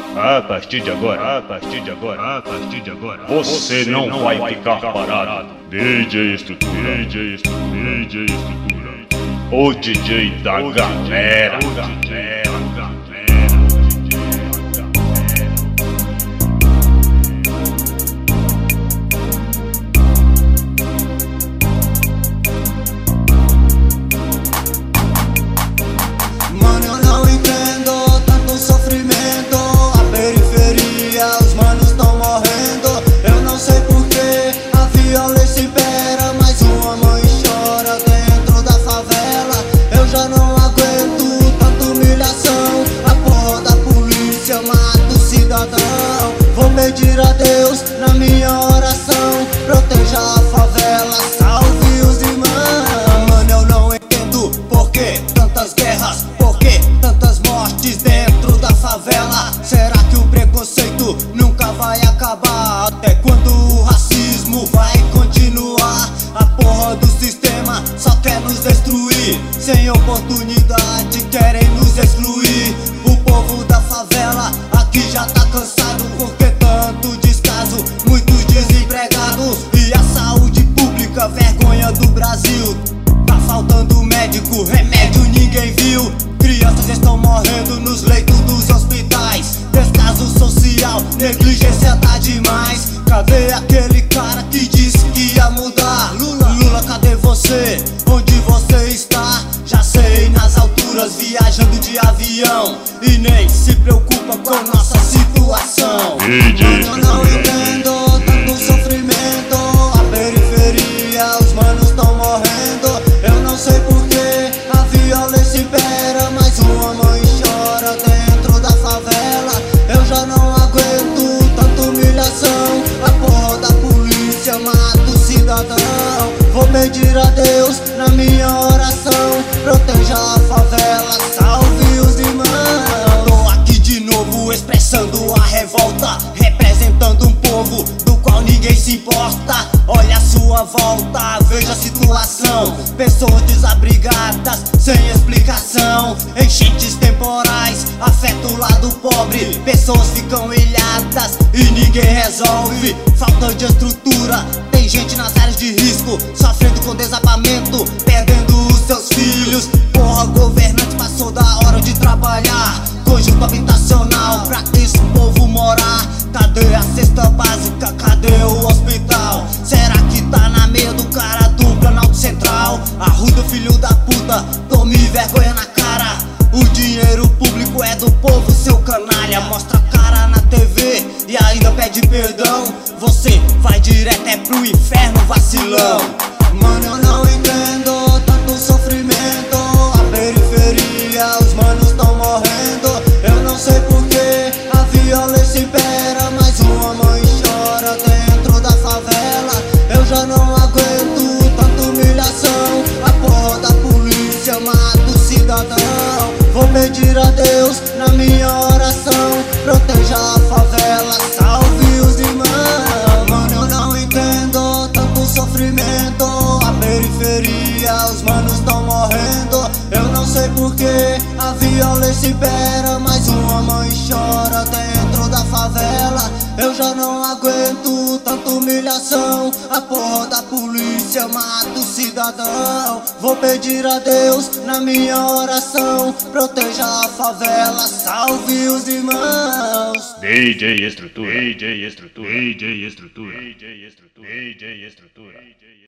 A partir de agora, você não vai ficar parado. DJ Estrutura, o DJ da galera. Mano, eu não entendo tanto sofrimento. A periferia, os manos tão morrendo. Eu não sei porquê a violência impera. Mais uma mãe chora dentro da favela. Eu já não aguento tanta humilhação. A porra da polícia mata o cidadão. Vou pedir a Deus na minha oração: proteja a favela, salve os irmãos. Mano, eu não entendo por que tantas guerras, por que tantas mortes dentro da favela. Será que o preconceito nunca vai acabar? Até quando o racismo vai continuar? A porra do sistema só quer nos destruir. Sem oportunidade querem nos excluir. O povo da favela aqui já tá cansado. Por que tanto descaso? Muitos desempregados. E a saúde pública, vergonha do Brasil. Tá faltando médico, remédio ninguém viu. Crianças estão morrendo nos leitos dos hospitais. Descaso social, negligência tá demais. Cadê aquele cara que disse que ia mudar? Lula, cadê você? Onde você está? Já sei, nas alturas, viajando de avião. E nem se preocupa com nossa situação. Mano, eu não entendo tanto sofrimento. A periferia, os manos tão morrendo. Eu não sei porquê a violência impera. Mais uma mãe chora dentro da favela. Eu já não aguento tanta humilhação. A porra da polícia mata o cidadão. Vou pedir a Deus na minha oração: proteja a favela, salve os irmãos. Tô aqui de novo expressando a revolta, representando um povo do qual ninguém se importa. Olha a sua volta, veja a situação. Pessoas desabrigadas, sem explicação. Enchentes temporais, afeta o lado pobre. Pessoas ficam ilhadas e ninguém resolve. Falta de estrutura, tem gente nas áreas de risco, sofrendo com desabamento, perdendo os seus filhos. Porra, governante, passou da hora de trabalhar. Conjunto habitacional pra esse povo morar. Cadê a cesta básica? Cadê o hospital? Será que tá na meia do cara do Planalto Central? Arruda, filho da puta, tome vergonha na cara. O dinheiro público é do povo, seu canalha. Mostra a cara na TV e ainda pede perdão. Você vai direto é pro inferno, vacilão. Mano, eu não entendo tanto sofrimento. A periferia, os manos tão morrendo. Eu não sei porquê a violência impera. Mais uma mãe chora dentro da favela. Eu já não aguento tanta humilhação. A porra da polícia mata o cidadão. Vou pedir a Deus na minha oração: proteja a favela, salve os irmãos. Mano, eu não entendo tanto sofrimento. A periferia, os manos tão morrendo. Eu não sei porquê a violência impera. Mais uma mãe chora dentro da favela. Eu já não aguento tanta humilhação. A porra da polícia mata o cidadão. Vou pedir a Deus na minha oração: proteja a favela, salve os irmãos. DJ Estrutura.